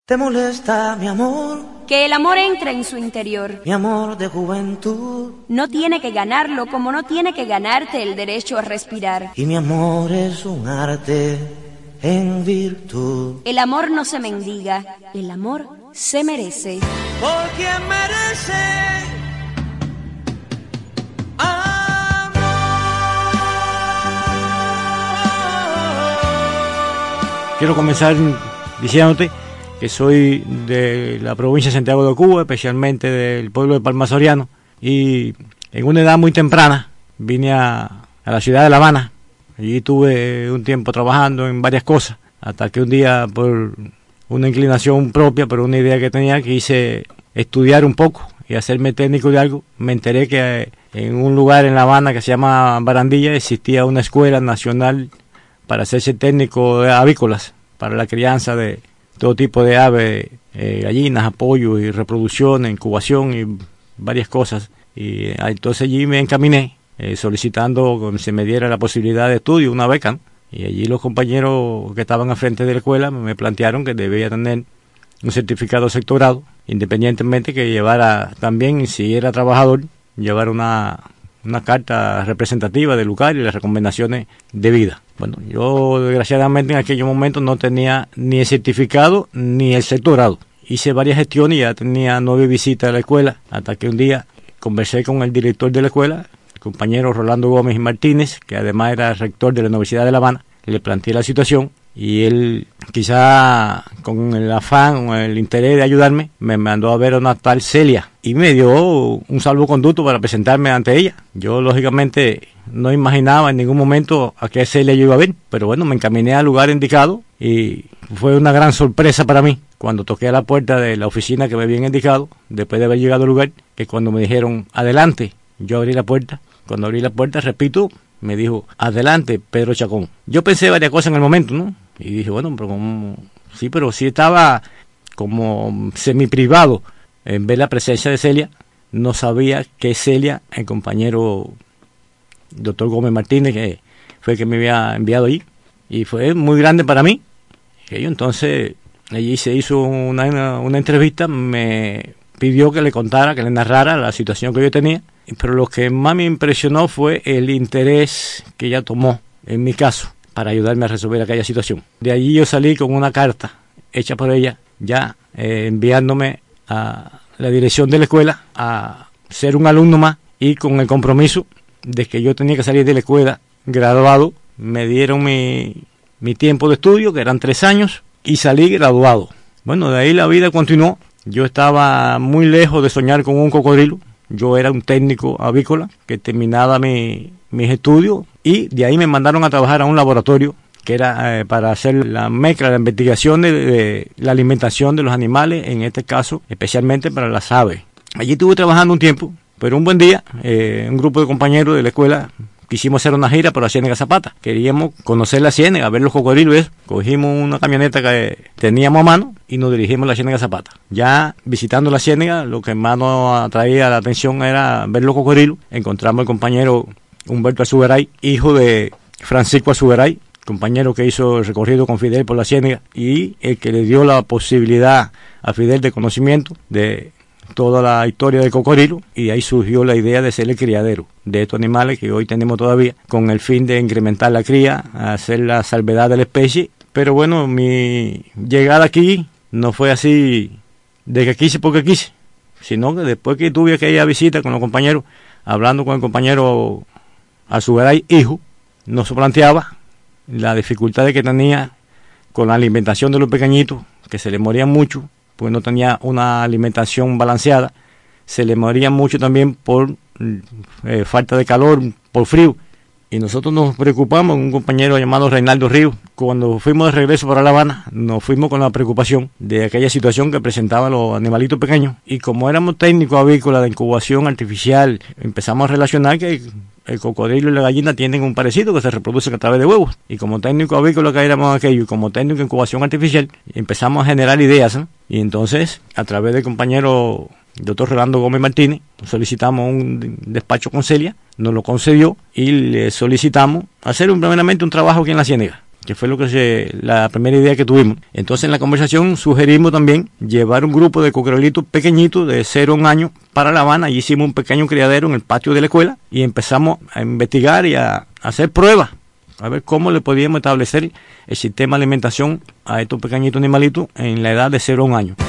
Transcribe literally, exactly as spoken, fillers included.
¿Te molesta, mi amor? Que el amor entre en su interior. Mi amor de juventud. No tiene que ganarlo como no tiene que ganarte el derecho a respirar. Y mi amor es un arte en virtud. El amor no se mendiga, el amor se merece. Por quien merece amor. Quiero comenzar diciéndote que soy de la provincia de Santiago de Cuba, especialmente del pueblo de Palma Soriano, y en una edad muy temprana vine a, a la ciudad de La Habana. Allí tuve un tiempo trabajando en varias cosas, hasta que un día, por una inclinación propia, pero una idea que tenía, quise estudiar un poco y hacerme técnico de algo. Me enteré que en un lugar en La Habana que se llama Barandilla existía una escuela nacional para hacerse técnico de avícolas, para la crianza de todo tipo de aves, eh, gallinas, apoyo y reproducción, incubación y varias cosas. Y eh, entonces allí me encaminé, eh, solicitando que se me diera la posibilidad de estudio, una beca, ¿no? Y allí los compañeros que estaban al frente de la escuela me plantearon que debía tener un certificado de sexto grado, independientemente que llevara también, si era trabajador, llevar una, una carta representativa del lugar y las recomendaciones de vida. Bueno, yo desgraciadamente en aquellos momentos no tenía ni el certificado ni el sexto grado. Hice varias gestiones y ya tenía nueve visitas a la escuela, hasta que un día conversé con el director de la escuela, el compañero Rolando Gómez y Martínez, que además era rector de la Universidad de La Habana. Le planteé la situación y él, quizá con el afán o el interés de ayudarme, me mandó a ver a una tal Celia y me dio un salvoconducto para presentarme ante ella. Yo lógicamente no imaginaba en ningún momento a qué Celia yo iba a ver, pero bueno, me encaminé al lugar indicado y fue una gran sorpresa para mí cuando toqué a la puerta de la oficina que me habían indicado, después de haber llegado al lugar, que cuando me dijeron adelante, yo abrí la puerta. Cuando abrí la puerta, repito, me dijo, adelante, Pedro Chacón. Yo pensé varias cosas en el momento, ¿no? Y dije, bueno, pero como... sí, pero sí estaba como semi-privado en ver la presencia de Celia. No sabía que Celia, el compañero doctor Gómez Martínez, que fue el que me había enviado allí. Y fue muy grande para mí. Y yo, entonces, allí se hizo una, una, una entrevista, me pidió que le contara, que le narrara la situación que yo tenía. Pero lo que más me impresionó fue el interés que ella tomó en mi caso para ayudarme a resolver aquella situación. De allí yo salí con una carta hecha por ella, ya eh, enviándome a la dirección de la escuela a ser un alumno más y con el compromiso de que yo tenía que salir de la escuela graduado. Me dieron mi, mi tiempo de estudio, que eran tres años, y salí graduado. Bueno, de ahí la vida continuó. Yo estaba muy lejos de soñar con un cocodrilo. Yo era un técnico avícola que terminaba mi, mis estudios y de ahí me mandaron a trabajar a un laboratorio que era eh, para hacer la mezcla, la investigación de, de la alimentación de los animales, en este caso especialmente para las aves. Allí estuve trabajando un tiempo, pero un buen día eh, un grupo de compañeros de la escuela quisimos hacer una gira por la Ciénega Zapata. Queríamos conocer la ciénega, ver los cocodrilos y eso. Cogimos una camioneta que teníamos a mano y nos dirigimos a la Ciénega Zapata. Ya visitando la ciénega, lo que más nos atraía la atención era ver los cocodrilos. Encontramos al compañero Humberto Azugaray, hijo de Francisco Azugaray, compañero que hizo el recorrido con Fidel por la ciénega y el que le dio la posibilidad a Fidel de conocimiento de toda la historia del cocodrilo, y de ahí surgió la idea de ser el criadero de estos animales que hoy tenemos todavía, con el fin de incrementar la cría, hacer la salvedad de la especie. Pero bueno, mi llegada aquí no fue así de que quise porque quise, sino que después que tuve aquella visita con los compañeros, hablando con el compañero Azugaray, hijo, nos planteaba la dificultad que tenía con la alimentación de los pequeñitos, que se les morían mucho, porque no tenía una alimentación balanceada, se le morían mucho también por eh, falta de calor, por frío. Y nosotros nos preocupamos, un compañero llamado Reinaldo Ríos, cuando fuimos de regreso para La Habana, nos fuimos con la preocupación de aquella situación que presentaban los animalitos pequeños. Y como éramos técnicos avícolas de incubación artificial, empezamos a relacionar que el cocodrilo y la gallina tienen un parecido, que se reproducen a través de huevos. Y como técnico avícola que éramos aquello, y como técnico de incubación artificial, empezamos a generar ideas, ¿no? Y entonces, a través del compañero doctor Rolando Gómez Martínez, solicitamos un despacho con Celia, nos lo concedió y le solicitamos hacer un, primeramente un trabajo aquí en la ciénega. que fue lo que se, la primera idea que tuvimos. Entonces en la conversación sugerimos también llevar un grupo de cocodrilitos pequeñitos de cero a un año para La Habana, y hicimos un pequeño criadero en el patio de la escuela y empezamos a investigar y a, a hacer pruebas, a ver cómo le podíamos establecer el sistema de alimentación a estos pequeñitos animalitos en la edad de cero a un año.